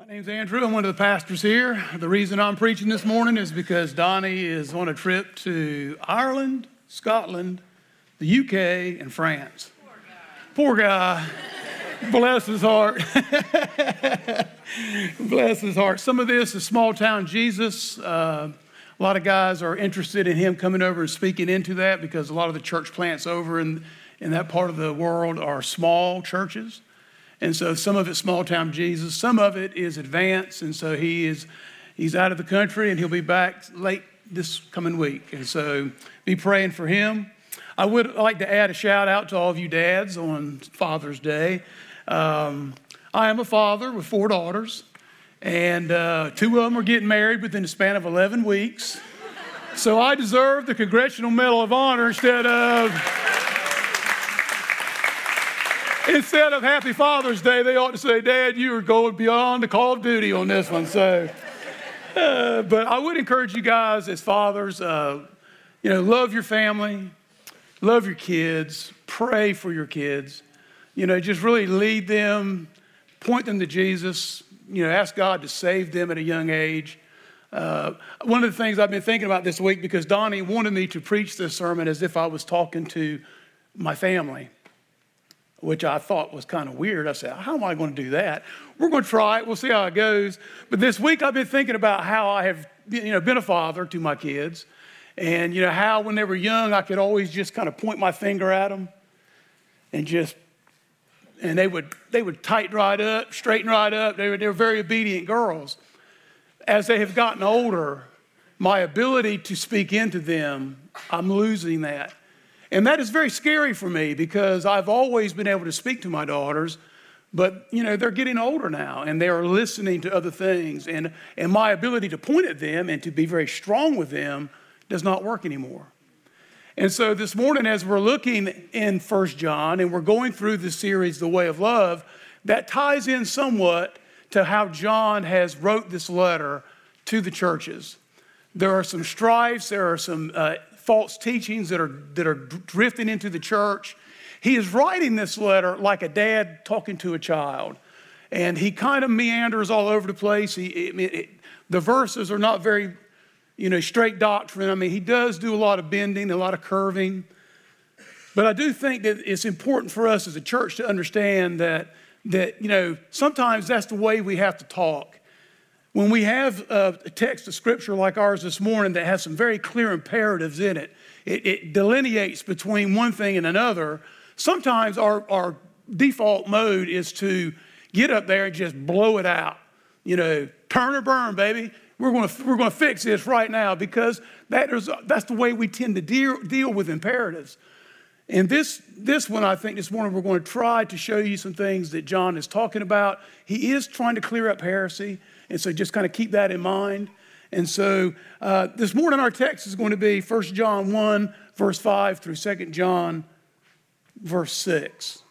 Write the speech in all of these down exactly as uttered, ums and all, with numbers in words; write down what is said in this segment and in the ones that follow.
My name's Andrew. I'm one of the pastors here. The reason I'm preaching this morning is because Donnie is on a trip to Ireland, Scotland, the U K, and France. Poor guy. Poor guy. Bless his heart. Bless his heart. Some of this is small town Jesus. Uh, a lot of guys are interested in him coming over and speaking into that because a lot of the church plants over in, in that part of the world are small churches. And so some of it's small town Jesus, some of it is advanced, and so he is he's out of the country and he'll be back late this coming week. And so be praying for him. I would like to add a shout out to all of you dads on Father's Day. Um, I am a father with four daughters, and uh, two of them are getting married within the span of eleven weeks. So I deserve the Congressional Medal of Honor instead of... Instead of Happy Father's Day, they ought to say, Dad, you are going beyond the call of duty on this one. So, uh, but I would encourage you guys as fathers, uh, you know, love your family, love your kids, pray for your kids, you know, just really lead them, point them to Jesus, you know, ask God to save them at a young age. Uh, one of the things I've been thinking about this week, because Donnie wanted me to preach this sermon as if I was talking to my family, which I thought was kind of weird. I said, how am I going to do that? We're going to try it. We'll see how it goes. But this week I've been thinking about how I have, you know, been a father to my kids, and, you know, how when they were young, I could always just kind of point my finger at them and just, and they would, they would tighten right up, straighten right up. They were, they were very obedient girls. As they have gotten older, my ability to speak into them, I'm losing that. And that is very scary for me because I've always been able to speak to my daughters, but, you know, they're getting older now and they are listening to other things. And, and my ability to point at them and to be very strong with them does not work anymore. And so this morning, as we're looking in First John and we're going through the series, The Way of Love, that ties in somewhat to how John has wrote this letter to the churches. There are some strifes, there are some uh, false teachings that are that are drifting into the church. He is writing this letter like a dad talking to a child, and he kind of meanders all over the place. He, it, it, the verses are not very, you know, straight doctrine. I mean, he does do a lot of bending, a lot of curving, but I do think that it's important for us as a church to understand that that you know sometimes that's the way we have to talk. When we have a text of scripture like ours this morning that has some very clear imperatives in it, it, it delineates between one thing and another. Sometimes our, our default mode is to get up there and just blow it out. You know, turn or burn, baby. We're going to we're going to fix this right now because that is that's the way we tend to deal deal with imperatives. And this this one, I think this morning we're going to try to show you some things that John is talking about. He is trying to clear up heresy. And so just kind of keep that in mind. And so uh, this morning our text is going to be First John one, verse five through Second John, verse six.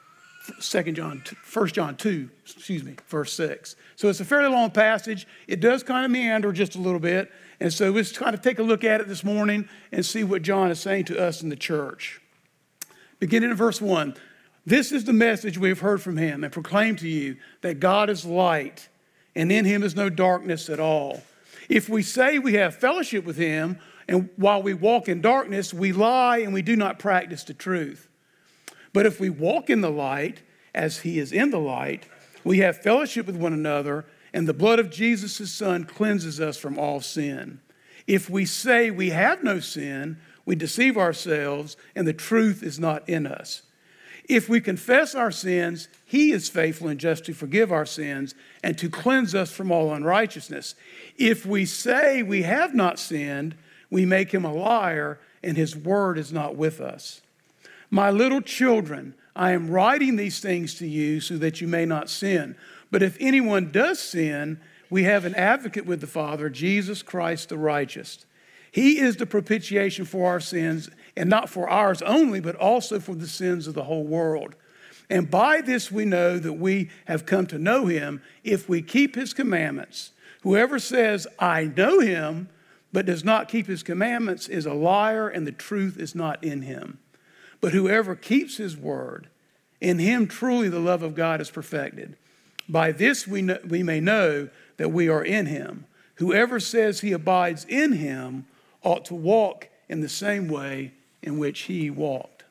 Second John, First John two, excuse me, verse six. So it's a fairly long passage. It does kind of meander just a little bit. And so let's kind of take a look at it this morning and see what John is saying to us in the church. Beginning in verse one. This is the message we have heard from him and proclaim to you that God is light, and in him is no darkness at all. If we say we have fellowship with him, and while we walk in darkness, we lie and we do not practice the truth. But if we walk in the light, as he is in the light, we have fellowship with one another, and the blood of Jesus, his son, cleanses us from all sin. If we say we have no sin, we deceive ourselves, and the truth is not in us. If we confess our sins, he is faithful and just to forgive our sins and to cleanse us from all unrighteousness. If we say we have not sinned, we make him a liar, and his word is not with us. My little children, I am writing these things to you so that you may not sin. But if anyone does sin, we have an advocate with the Father, Jesus Christ the righteous. He is the propitiation for our sins, and not for ours only, but also for the sins of the whole world. And by this we know that we have come to know him if we keep his commandments. Whoever says, I know him, but does not keep his commandments is a liar, and the truth is not in him. But whoever keeps his word, in him truly the love of God is perfected. By this we, know, we may know that we are in him. Whoever says he abides in him ought to walk in the same way in which he walked.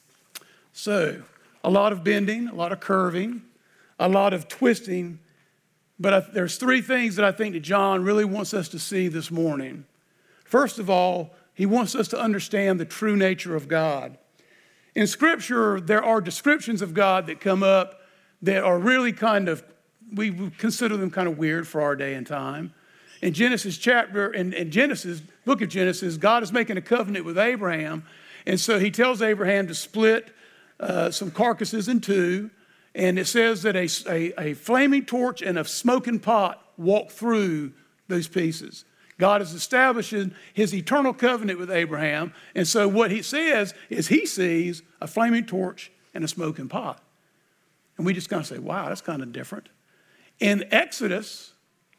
So, a lot of bending, a lot of curving, a lot of twisting, but I, there's three things that I think that John really wants us to see this morning. First of all, he wants us to understand the true nature of God. In Scripture, there are descriptions of God that come up that are really kind of, we consider them kind of weird for our day and time. In Genesis chapter, in, in Genesis, book of Genesis, God is making a covenant with Abraham. And so he tells Abraham to split uh, some carcasses in two. And it says that a, a, a flaming torch and a smoking pot walk through those pieces. God is establishing his eternal covenant with Abraham. And so what he says is he sees a flaming torch and a smoking pot. And we just kind of say, wow, that's kind of different. In Exodus,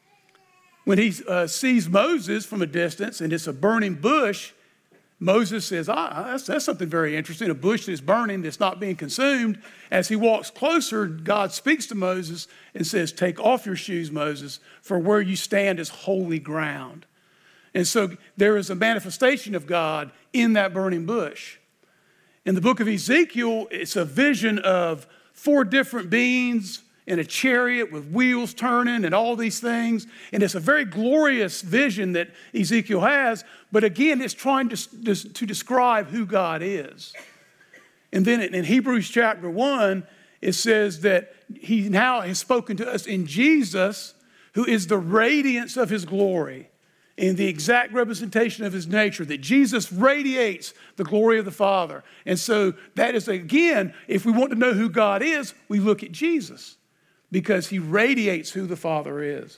when he uh, sees Moses from a distance and it's a burning bush, Moses says, ah, that's, that's something very interesting, a bush that's burning, that's not being consumed. As he walks closer, God speaks to Moses and says, take off your shoes, Moses, for where you stand is holy ground. And so there is a manifestation of God in that burning bush. In the book of Ezekiel, it's a vision of four different beings in a chariot with wheels turning and all these things. And it's a very glorious vision that Ezekiel has. But again, it's trying to, to describe who God is. And then in Hebrews chapter one, it says that he now has spoken to us in Jesus, who is the radiance of his glory and the exact representation of his nature, that Jesus radiates the glory of the Father. And so that is, again, if we want to know who God is, we look at Jesus, because he radiates who the Father is.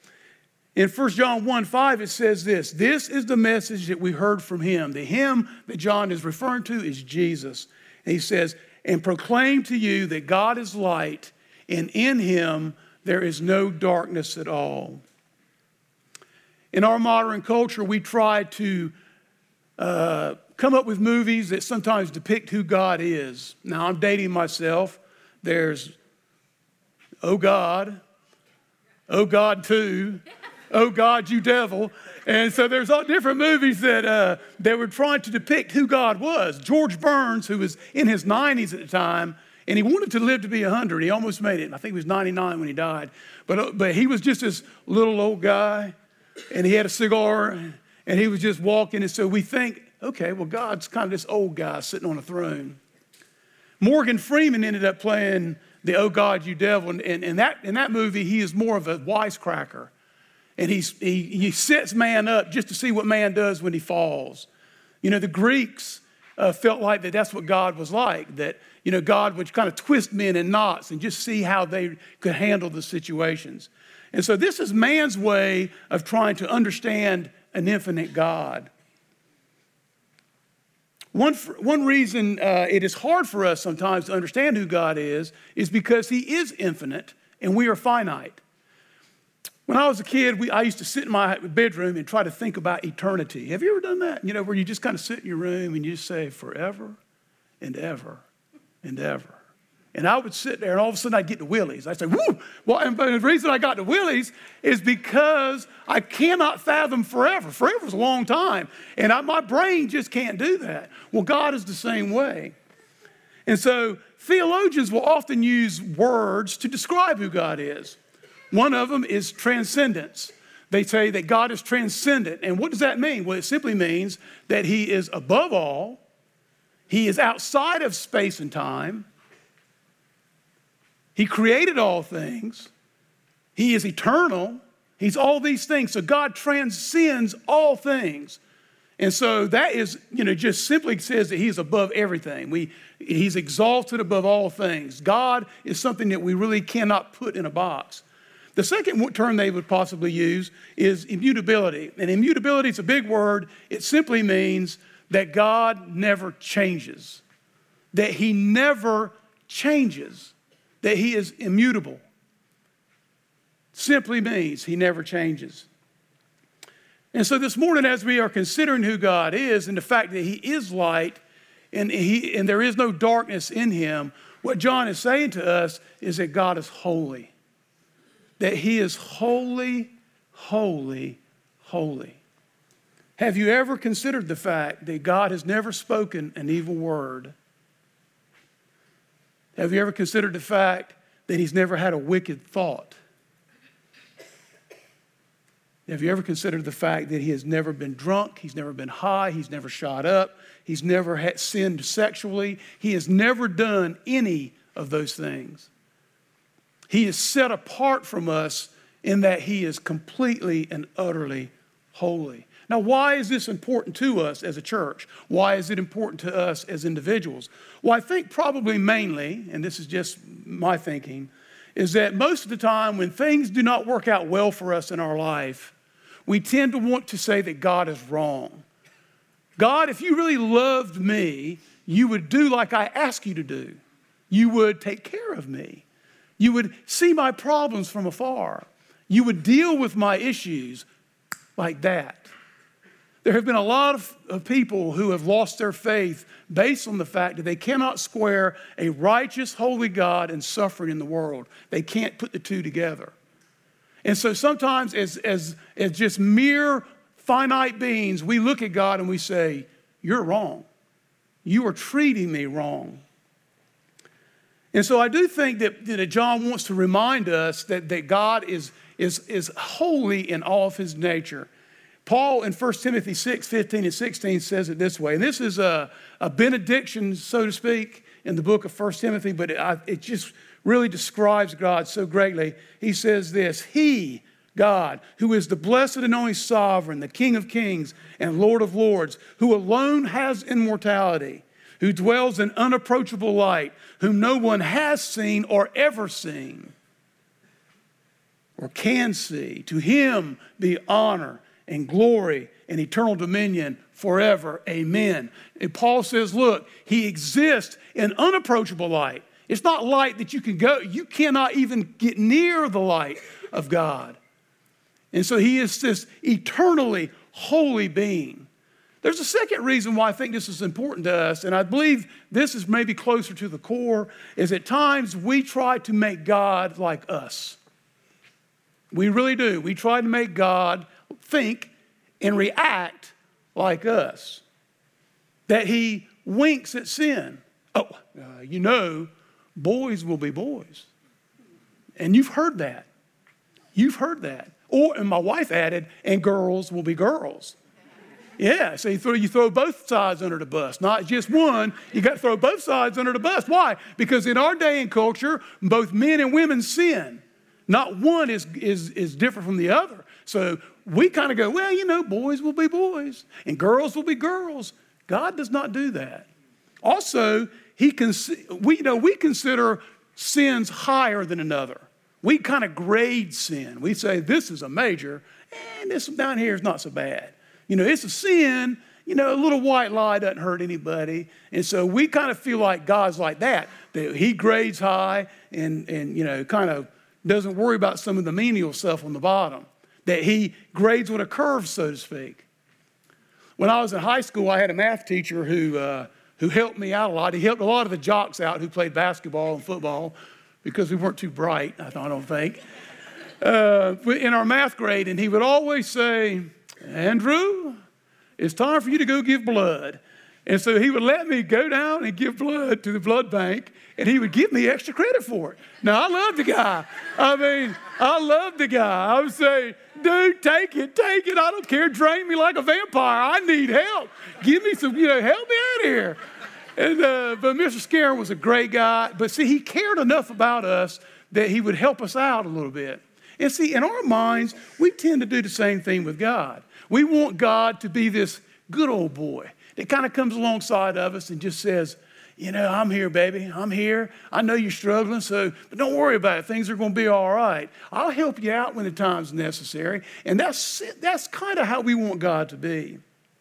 In First John one five, it says this, this is the message that we heard from him. The him that John is referring to is Jesus. And he says, and proclaim to you that God is light, and in him there is no darkness at all. In our modern culture, we try to uh, come up with movies that sometimes depict who God is. Now, I'm dating myself. There's Oh God, Oh God two, Oh God, you devil. And so there's all different movies that, uh, that were trying to depict who God was. George Burns, who was in his nineties at the time, and he wanted to live to be one hundred. He almost made it. I think he was ninety-nine when he died. But, uh, but he was just this little old guy, and he had a cigar, and he was just walking. And so we think, okay, well, God's kind of this old guy sitting on a throne. Morgan Freeman ended up playing the Oh God, you devil. And in that, in that movie, he is more of a wisecracker. And he's, he, he sets man up just to see what man does when he falls. You know, the Greeks uh, felt like that that's what God was like, that, you know, God would kind of twist men in knots and just see how they could handle the situations. And so this is man's way of trying to understand an infinite God. One, one reason uh, it is hard for us sometimes to understand who God is is because he is infinite and we are finite. When I was a kid, we, I used to sit in my bedroom and try to think about eternity. Have you ever done that? You know, where you just kind of sit in your room and you just say forever and ever and ever. And I would sit there and all of a sudden I'd get the willies. I'd say, whoo! Well, and the reason I got the willies is because I cannot fathom forever. Forever is a long time. And I, my brain just can't do that. Well, God is the same way. And so theologians will often use words to describe who God is. One of them is transcendence. They say that God is transcendent. And what does that mean? Well, it simply means that he is above all. He is outside of space and time. He created all things. He is eternal. He's all these things. So God transcends all things. And so that is, you know, just simply says that he's above everything. We, he's exalted above all things. God is something that we really cannot put in a box. The second term they would possibly use is immutability. And immutability is a big word. It simply means that God never changes, that he never changes. That he is immutable. Simply means he never changes. And so this morning, as we are considering who God is and the fact that he is light and, he, and there is no darkness in him, what John is saying to us is that God is holy. that he is holy, holy, holy. Have you ever considered the fact that God has never spoken an evil word? Have you ever considered the fact that he's never had a wicked thought? Have you ever considered the fact that he has never been drunk, he's never been high, he's never shot up, he's never had sinned sexually, he has never done any of those things. He is set apart from us in that he is completely and utterly holy. Now, why is this important to us as a church? Why is it important to us as individuals? Well, I think probably mainly, and this is just my thinking, is that most of the time when things do not work out well for us in our life, we tend to want to say that God is wrong. God, if you really loved me, you would do like I ask you to do. You would take care of me. You would see my problems from afar. You would deal with my issues like that. There have been a lot of, of people who have lost their faith based on the fact that they cannot square a righteous, holy God and suffering in the world. They can't put the two together. And so sometimes as, as, as just mere finite beings, we look at God and we say, you're wrong. You are treating me wrong. And so I do think that, that John wants to remind us that, that God is, is, is holy in all of his nature. Paul in First Timothy six, fifteen and sixteen says it this way. And this is a, a benediction, so to speak, in the book of First Timothy, but it, I, it just really describes God so greatly. He says this, he, God, who is the blessed and only sovereign, the King of kings and Lord of lords, who alone has immortality, who dwells in unapproachable light, whom no one has seen or ever seen or can see. To him be honor and glory and eternal dominion forever. Amen. And Paul says, look, he exists in unapproachable light. It's not light that you can go, you cannot even get near the light of God. And so he is this eternally holy being. There's a second reason why I think this is important to us, and I believe this is maybe closer to the core, is at times we try to make God like us. We really do. We try to make God think and react like us. That he winks at sin. Oh, uh, you know, boys will be boys. And you've heard that. You've heard that. Or, and my wife added, and girls will be girls. Yeah, so you throw, you throw both sides under the bus, not just one. You got to throw both sides under the bus. Why? Because in our day and culture, both men and women sin. Not one is, is, is different from the other. So we kind of go, well, you know, boys will be boys and girls will be girls. God does not do that. Also, he cons- we, you know, we consider sins higher than another. We kind of grade sin. We say this is a major and this down here is not so bad. You know, it's a sin. You know, a little white lie doesn't hurt anybody. And so we kind of feel like God's like that, that he grades high and, and you know, kind of doesn't worry about some of the menial stuff on the bottom, that he grades with a curve, so to speak. When I was in high school, I had a math teacher who, uh, who helped me out a lot. He helped a lot of the jocks out who played basketball and football because we weren't too bright, I don't think, uh, in our math grade. And he would always say, Andrew, it's time for you to go give blood. And so he would let me go down and give blood to the blood bank, and he would give me extra credit for it. Now, I love the guy. I mean, I love the guy. I would say, dude, take it, take it. I don't care. Drain me like a vampire. I need help. Give me some, you know, help me out here. And, uh, but Mister Scarron was a great guy. But see, he cared enough about us that he would help us out a little bit. And see, in our minds, we tend to do the same thing with God. We want God to be this good old boy that kind of comes alongside of us and just says, you know, I'm here, baby. I'm here. I know you're struggling, so but don't worry about it. Things are going to be all right. I'll help you out when the time's necessary. And that's, that's kind of how we want God to be.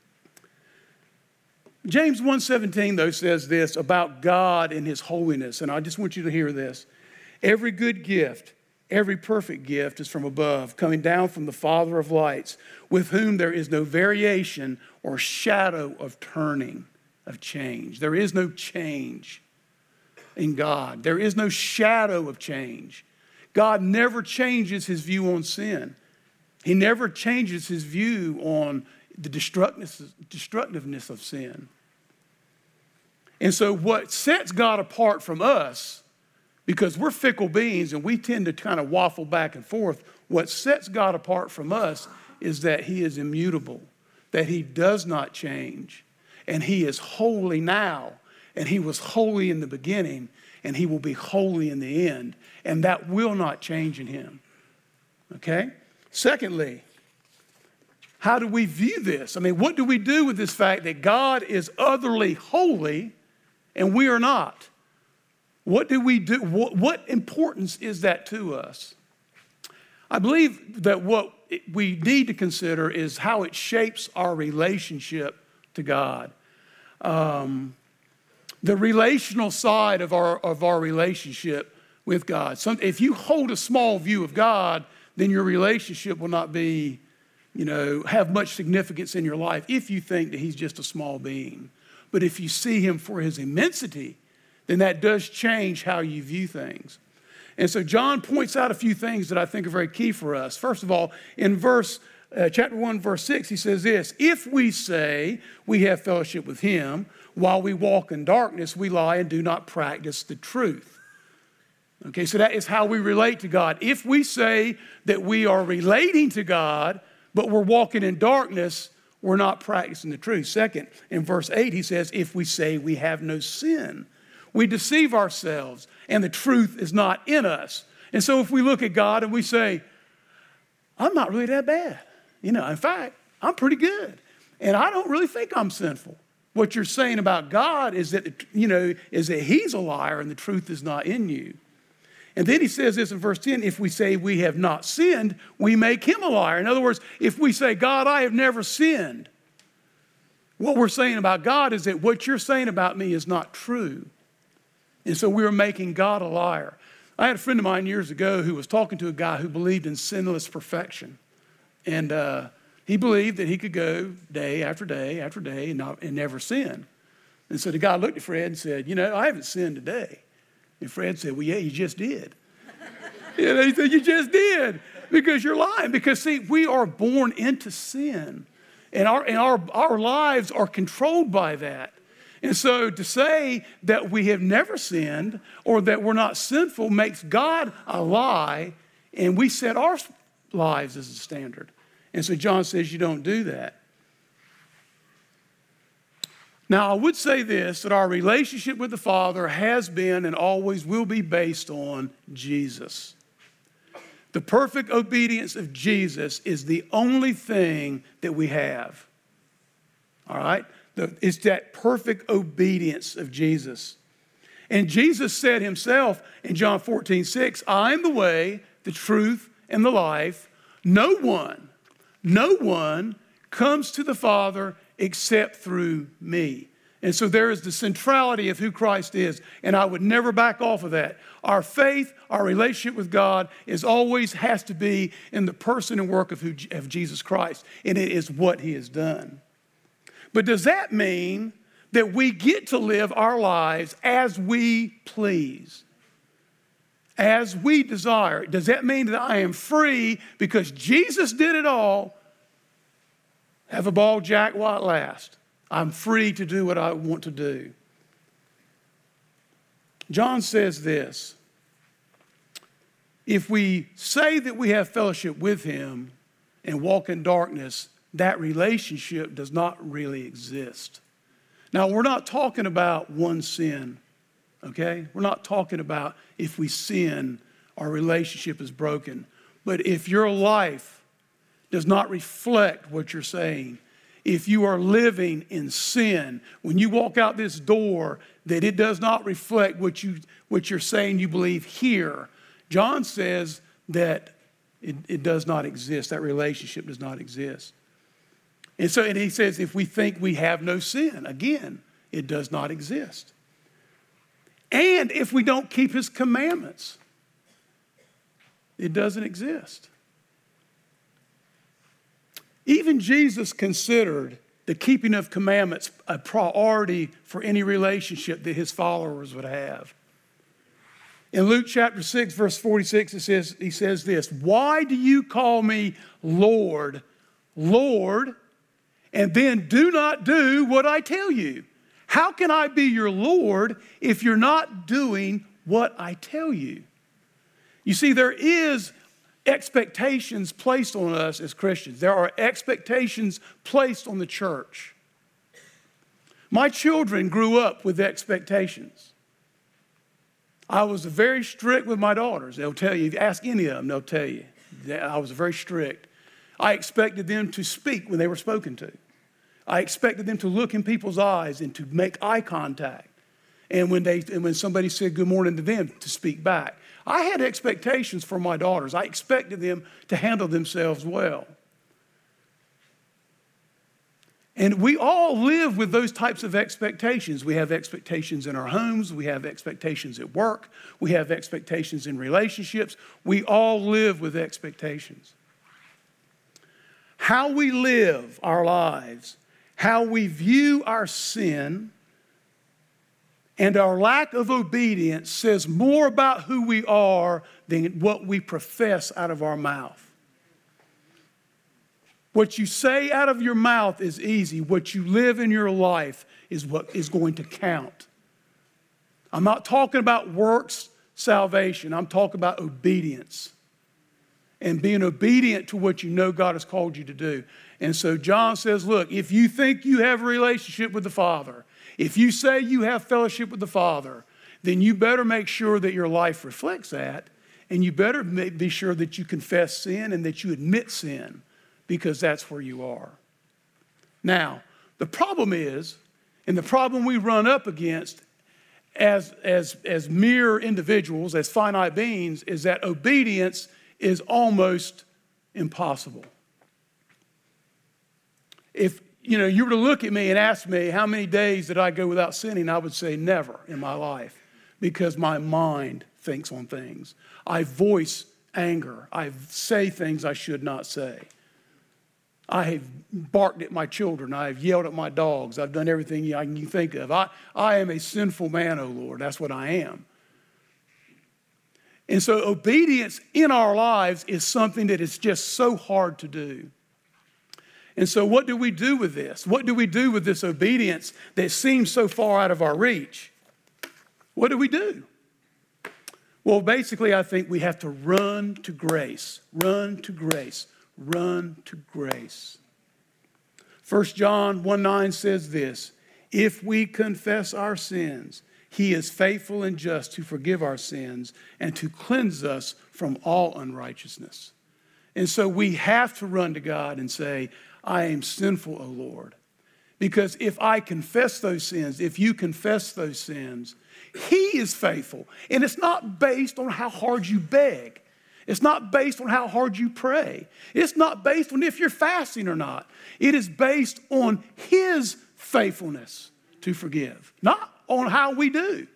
James one seventeen, though, says this about God and his holiness, and I just want you to hear this. Every good gift, every perfect gift is from above, coming down from the Father of lights, with whom there is no variation or shadow of turning, of change. There is no change in God. There is no shadow of change. God never changes his view on sin. He never changes his view on the destructiveness of sin. And so what sets God apart from us, because we're fickle beings and we tend to kind of waffle back and forth, what sets God apart from us is that he is immutable, that he does not change, and he is holy now, and he was holy in the beginning, and he will be holy in the end, and that will not change in him. Okay? Secondly, how do we view this? I mean, what do we do with this fact that God is utterly holy and we are not? What do we do? What, what importance is that to us? I believe that what we need to consider is how it shapes our relationship to God. Um, the relational side of our, of our relationship with God. Some, if you hold a small view of God, then your relationship will not be, you know, have much significance in your life if you think that he's just a small being. But if you see him for his immensity, then that does change how you view things. And so John points out a few things that I think are very key for us. First of all, in verse uh, chapter one, verse six, he says this: if we say we have fellowship with him while we walk in darkness, we lie and do not practice the truth. Okay, so that is how we relate to God. If we say that we are relating to God, but we're walking in darkness, we're not practicing the truth. Second, in verse eight, he says, if we say we have no sin, we deceive ourselves and the truth is not in us. And so if we look at God and we say, I'm not really that bad. You know, in fact, I'm pretty good. And I don't really think I'm sinful. What you're saying about God is that, you know, is that he's a liar and the truth is not in you. And then he says this in verse ten, if we say we have not sinned, we make him a liar. In other words, if we say, God, I have never sinned, what we're saying about God is that what you're saying about me is not true. And so we are making God a liar. I had a friend of mine years ago who was talking to a guy who believed in sinless perfection. And uh, he believed that he could go day after day after day and, not, and never sin. And so the guy looked at Fred and said, you know, I haven't sinned today. And Fred said, well, yeah, you just did. You know, he said, you just did because you're lying. Because, see, we are born into sin. And our, and our, our lives are controlled by that. And so to say that we have never sinned or that we're not sinful makes God a lie, and we set our lives as a standard. And so John says you don't do that. Now, I would say this, that our relationship with the Father has been and always will be based on Jesus. The perfect obedience of Jesus is the only thing that we have. All right? It's that perfect obedience of Jesus. And Jesus said himself in John fourteen six, I am the way, the truth, and the life. No one, no one comes to the Father except through me. And so there is the centrality of who Christ is. And I would never back off of that. Our faith, our relationship with God is always has to be in the person and work of, who, of Jesus Christ. And it is what he has done. But does that mean that we get to live our lives as we please, as we desire? Does that mean that I am free because Jesus did it all? Have a ball, Jack, while it lasts. I'm free to do what I want to do. John says this: if we say that we have fellowship with him and walk in darkness, that relationship does not really exist. Now, we're not talking about one sin, okay? We're not talking about if we sin, our relationship is broken. But if your life does not reflect what you're saying, if you are living in sin, when you walk out this door, that it does not reflect what, you, what you're saying you believe here, John says that it, it does not exist. That relationship does not exist. And so, and he says, if we think we have no sin, again, it does not exist. And if we don't keep his commandments, it doesn't exist. Even Jesus considered the keeping of commandments a priority for any relationship that his followers would have. In Luke chapter six, verse forty-six, it says, he says this, why do you call me Lord, Lord, and then do not do what I tell you? How can I be your Lord if you're not doing what I tell you? You see, there is expectations placed on us as Christians. There are expectations placed on the church. My children grew up with expectations. I was very strict with my daughters. They'll tell you, if you ask any of them, they'll tell you. I was very strict. I expected them to speak when they were spoken to. I expected them to look in people's eyes and to make eye contact. And when they and when somebody said good morning to them, to speak back. I had expectations for my daughters. I expected them to handle themselves well. And we all live with those types of expectations. We have expectations in our homes. We have expectations at work. We have expectations in relationships. We all live with expectations. How we live our lives, how we view our sin, and our lack of obedience says more about who we are than what we profess out of our mouth. What you say out of your mouth is easy. What you live in your life is what is going to count. I'm not talking about works salvation. I'm talking about obedience and being obedient to what you know God has called you to do. And so John says, look, if you think you have a relationship with the Father, if you say you have fellowship with the Father, then you better make sure that your life reflects that, and you better be sure that you confess sin and that you admit sin, because that's where you are. Now, the problem is, and the problem we run up against as, as, as mere individuals, as finite beings, is that obedience is almost impossible. If you know, you were to look at me and ask me how many days did I go without sinning, I would say never in my life, because my mind thinks on things. I voice anger. I say things I should not say. I have barked at my children. I have yelled at my dogs. I've done everything I can think of. I, I am a sinful man, oh Lord. That's what I am. And so obedience in our lives is something that is just so hard to do. And so what do we do with this? What do we do with this obedience that seems so far out of our reach? What do we do? Well, basically, I think we have to run to grace, run to grace, run to grace. First John one nine says this, if we confess our sins, he is faithful and just to forgive our sins and to cleanse us from all unrighteousness. And so we have to run to God and say, I am sinful, O Lord. Because if I confess those sins, if you confess those sins, he is faithful. And it's not based on how hard you beg. It's not based on how hard you pray. It's not based on if you're fasting or not. It is based on his faithfulness to forgive, not on how we do.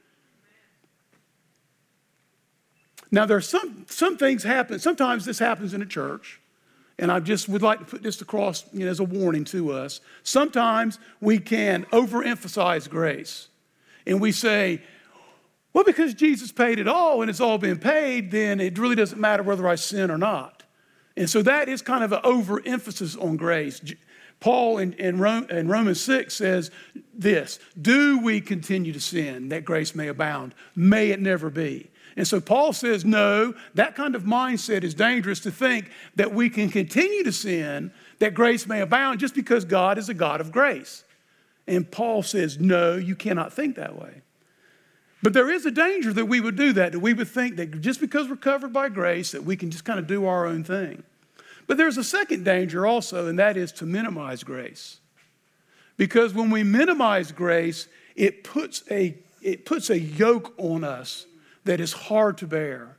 Now, there are some, some things happen. Sometimes this happens in a church. And I just would like to put this across, you know, as a warning to us. Sometimes we can overemphasize grace. And we say, well, because Jesus paid it all and it's all been paid, then it really doesn't matter whether I sin or not. And so that is kind of an overemphasis on grace. Paul in, in, Rome, in Romans six says this, do we continue to sin that grace may abound? May it never be. And so Paul says, no, that kind of mindset is dangerous, to think that we can continue to sin, that grace may abound, just because God is a God of grace. And Paul says, no, you cannot think that way. But there is a danger that we would do that, that we would think that just because we're covered by grace, that we can just kind of do our own thing. But there's a second danger also, and that is to minimize grace. Because when we minimize grace, it puts a, it puts a yoke on us that is hard to bear.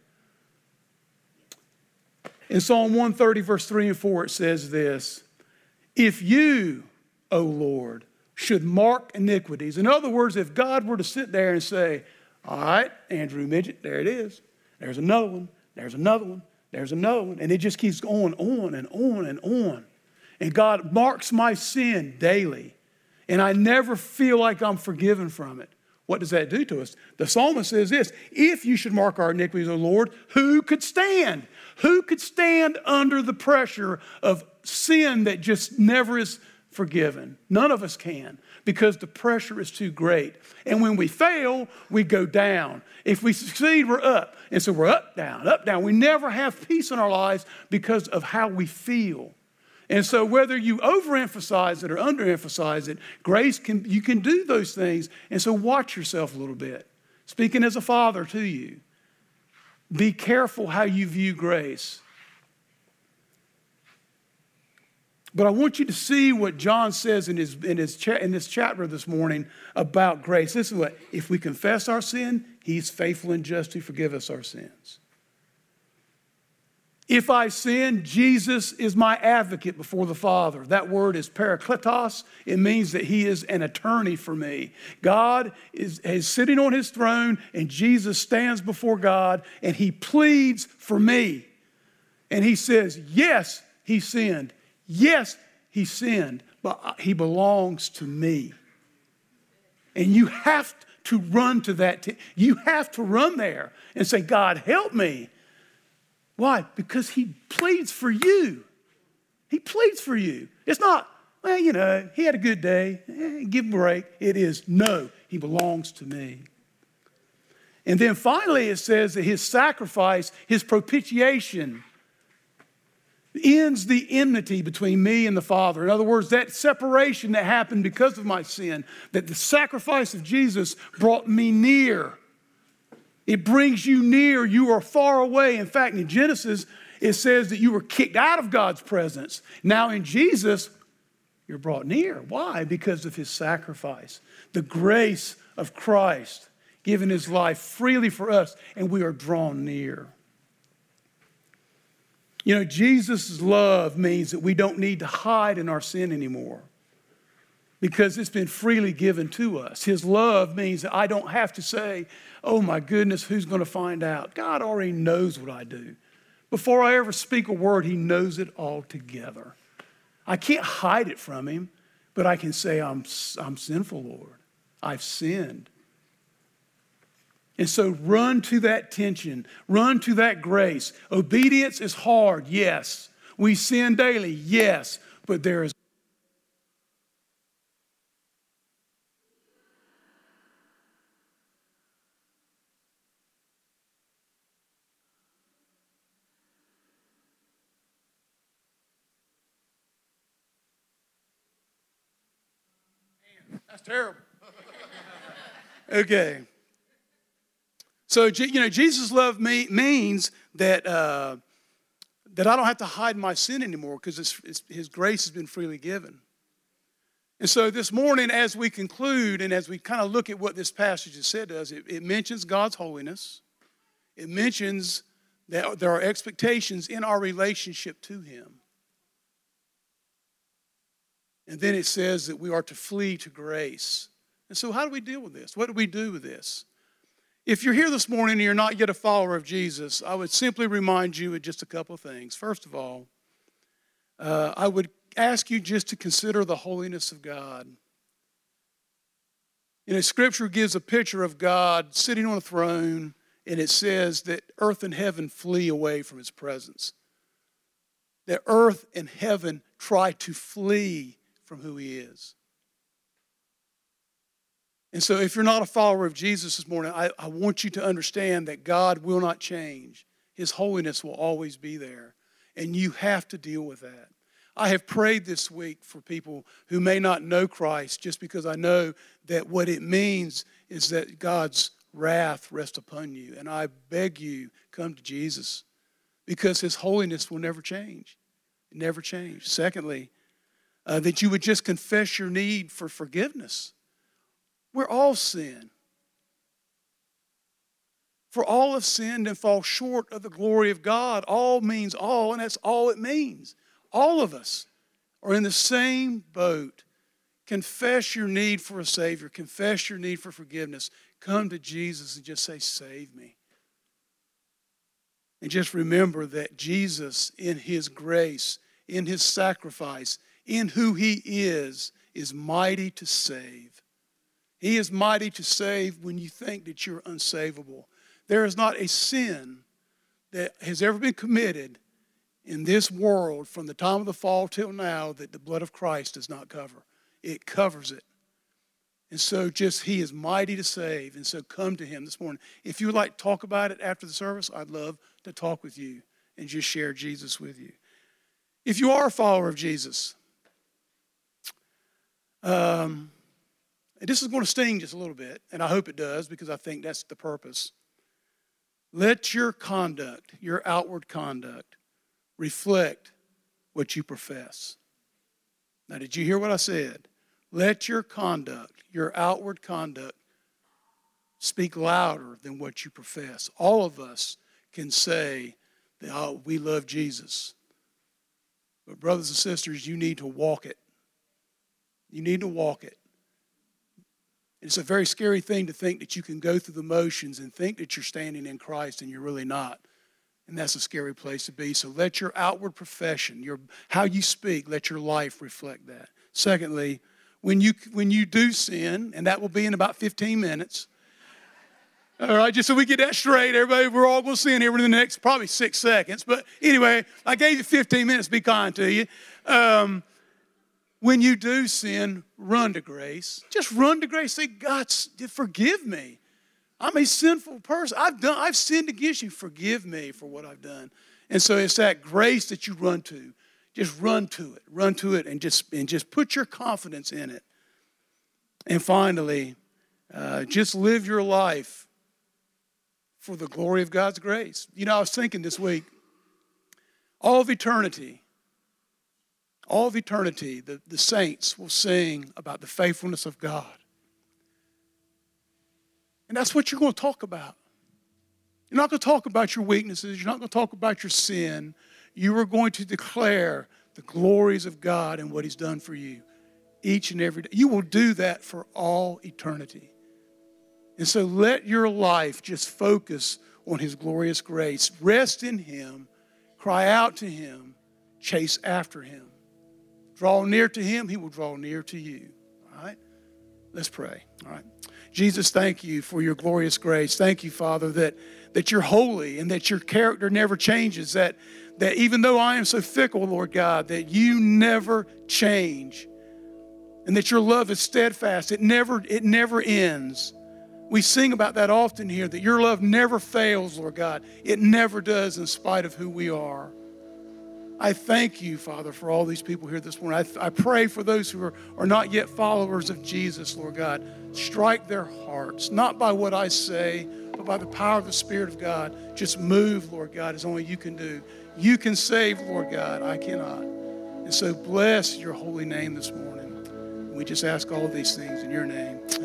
In Psalm one thirty, verse three and four, it says this, if you, O Lord, should mark iniquities. In other words, if God were to sit there and say, all right, Andrew Midget, there it is. There's another one. There's another one. There's another one. And it just keeps going on and on and on. And God marks my sin daily. And I never feel like I'm forgiven from it. What does that do to us? The psalmist says this, if you should mark our iniquities, O Lord, who could stand? Who could stand under the pressure of sin that just never is forgiven? None of us can, because the pressure is too great. And when we fail, we go down. If we succeed, we're up. And so we're up, down, up, down. We never have peace in our lives because of how we feel. And so whether you overemphasize it or underemphasize it, grace can, you can do those things. And so watch yourself a little bit. Speaking as a father to you, be careful how you view grace. But I want you to see what John says in his, in his cha- in this chapter this morning about grace. This is what, if we confess our sin, he's faithful and just to forgive us our sins. If I sin, Jesus is my advocate before the Father. That word is parakletos. It means that he is an attorney for me. God is, is sitting on his throne, and Jesus stands before God, and he pleads for me. And he says, yes, he sinned. Yes, he sinned, but he belongs to me. And you have to run to that. T- you have to run there and say, God, help me. Why? Because he pleads for you. He pleads for you. It's not, well, you know, he had a good day. Eh, give him a break. It is, no, he belongs to me. And then finally it says that his sacrifice, his propitiation, ends the enmity between me and the Father. In other words, that separation that happened because of my sin, that the sacrifice of Jesus brought me near. It brings you near. You are far away. In fact, in Genesis, it says that you were kicked out of God's presence. Now in Jesus, you're brought near. Why? Because of his sacrifice. The grace of Christ giving his life freely for us, and we are drawn near. You know, Jesus' love means that we don't need to hide in our sin anymore, because it's been freely given to us. His love means that I don't have to say, oh my goodness, who's going to find out? God already knows what I do. Before I ever speak a word, he knows it all together. I can't hide it from him, but I can say, I'm, I'm sinful, Lord. I've sinned. And so run to that tension. Run to that grace. Obedience is hard, yes. We sin daily, yes. But there is That's terrible. Okay. So, you know, Jesus' love me, means that, uh, that I don't have to hide my sin anymore, because it's, it's, his grace has been freely given. And so this morning, as we conclude and as we kind of look at what this passage has said to us, it, it mentions God's holiness. It mentions that there are expectations in our relationship to him. And then it says that we are to flee to grace. And so how do we deal with this? What do we do with this? If you're here this morning and you're not yet a follower of Jesus, I would simply remind you of just a couple of things. First of all, uh, I would ask you just to consider the holiness of God. You know, Scripture gives a picture of God sitting on a throne, and it says that earth and heaven flee away from his presence. That earth and heaven try to flee from who he is. And so if you're not a follower of Jesus this morning, I, I want you to understand that God will not change. His holiness will always be there. And you have to deal with that. I have prayed this week for people who may not know Christ, just because I know that what it means is that God's wrath rests upon you. And I beg you, come to Jesus, because his holiness will never change. It never change. Secondly, uh, that you would just confess your need for forgiveness. We're all sin. For all have sinned and fall short of the glory of God. All means all, and that's all it means. All of us are in the same boat. Confess your need for a Savior. Confess your need for forgiveness. Come to Jesus and just say, save me. And just remember that Jesus, in his grace, in his sacrifice, in who he is, is mighty to save. He is mighty to save when you think that you're unsavable. There is not a sin that has ever been committed in this world from the time of the fall till now that the blood of Christ does not cover. It covers it. And so just he is mighty to save. And so come to him this morning. If you would like to talk about it after the service, I'd love to talk with you and just share Jesus with you. If you are a follower of Jesus, um, and this is going to sting just a little bit, and I hope it does because I think that's the purpose. Let your conduct, your outward conduct, reflect what you profess. Now, did you hear what I said? Let your conduct, your outward conduct, speak louder than what you profess. All of us can say that oh, we love Jesus. But brothers and sisters, you need to walk it. You need to walk it. It's a very scary thing to think that you can go through the motions and think that you're standing in Christ and you're really not. And that's a scary place to be. So let your outward profession, your how you speak, let your life reflect that. Secondly, when you when you do sin, and that will be in about fifteen minutes. All right, just so we get that straight, everybody, we're all going to sin here in the next probably six seconds. But anyway, I gave you fifteen minutes to be kind to you. Um, when you do sin, run to grace. Just run to grace. Say, God, forgive me. I'm a sinful person. I've done. I've sinned against you. Forgive me for what I've done. And so it's that grace that you run to. Just run to it. Run to it and just, and just put your confidence in it. And finally, uh, just live your life for the glory of God's grace. You know, I was thinking this week, all of eternity, all of eternity, the, the saints will sing about the faithfulness of God. And that's what you're going to talk about. You're not going to talk about your weaknesses. You're not going to talk about your sin. You are going to declare the glories of God and what he's done for you each and every day. You will do that for all eternity. And so let your life just focus on his glorious grace. Rest in him. Cry out to him. Chase after him. Draw near to him. He will draw near to you. All right? Let's pray. All right. Jesus, thank you for your glorious grace. Thank you, Father, that, that you're holy and that your character never changes. That, that even though I am so fickle, Lord God, that you never change. And that your love is steadfast. It never, it never ends. We sing about that often here, that your love never fails, Lord God. It never does in spite of who we are. I thank you, Father, for all these people here this morning. I, I pray for those who are, are not yet followers of Jesus, Lord God. Strike their hearts, not by what I say, but by the power of the Spirit of God. Just move, Lord God, as only you can do. You can save, Lord God. I cannot. And so bless your holy name this morning. We just ask all these things in your name.